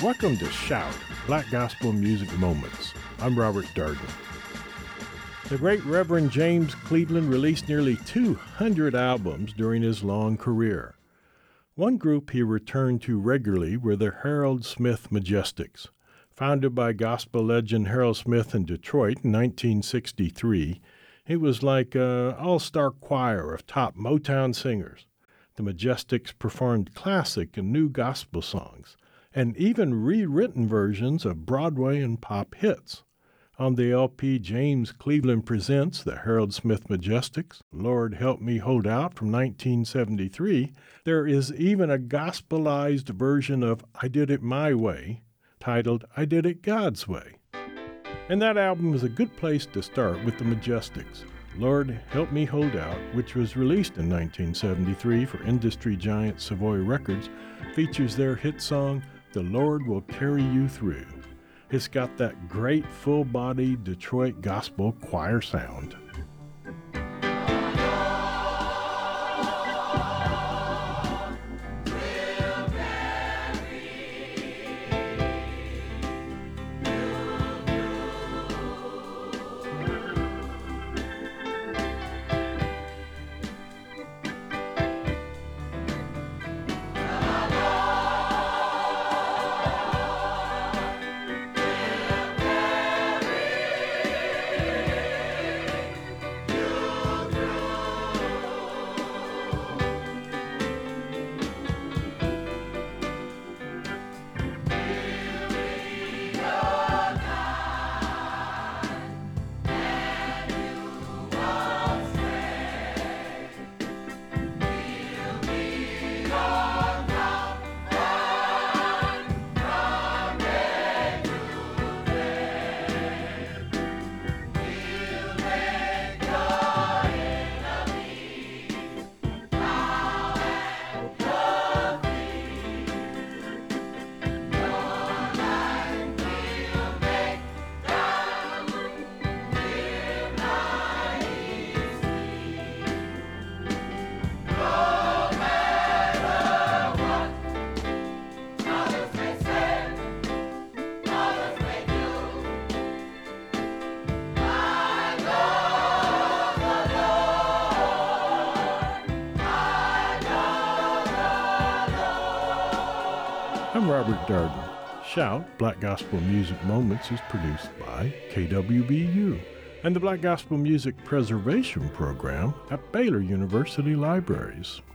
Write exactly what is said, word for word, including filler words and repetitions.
Welcome to Shout, Black Gospel Music Moments. I'm Robert Darden. The great Reverend James Cleveland released nearly two hundred albums during his long career. One group he returned to regularly were the Harold Smith Majestics. Founded by gospel legend Harold Smith in Detroit in nineteen sixty-three, it was like an all-star choir of top Motown singers. The Majestics performed classic and new gospel songs, and even rewritten versions of Broadway and pop hits. On the L P James Cleveland Presents the Harold Smith Majestics, Lord Help Me Hold Out from nineteen seventy-three, there is even a gospelized version of I Did It My Way, titled I Did It God's Way. And that album is a good place to start with the Majestics. Lord Help Me Hold Out, which was released in nineteen seventy-three for industry giant Savoy Records, features their hit song, The Lord Will Carry You Through. It's got that great full-bodied Detroit gospel choir sound. I'm Robert Darden. Shout, Black Gospel Music Moments is produced by K W B U and the Black Gospel Music Preservation Program at Baylor University Libraries.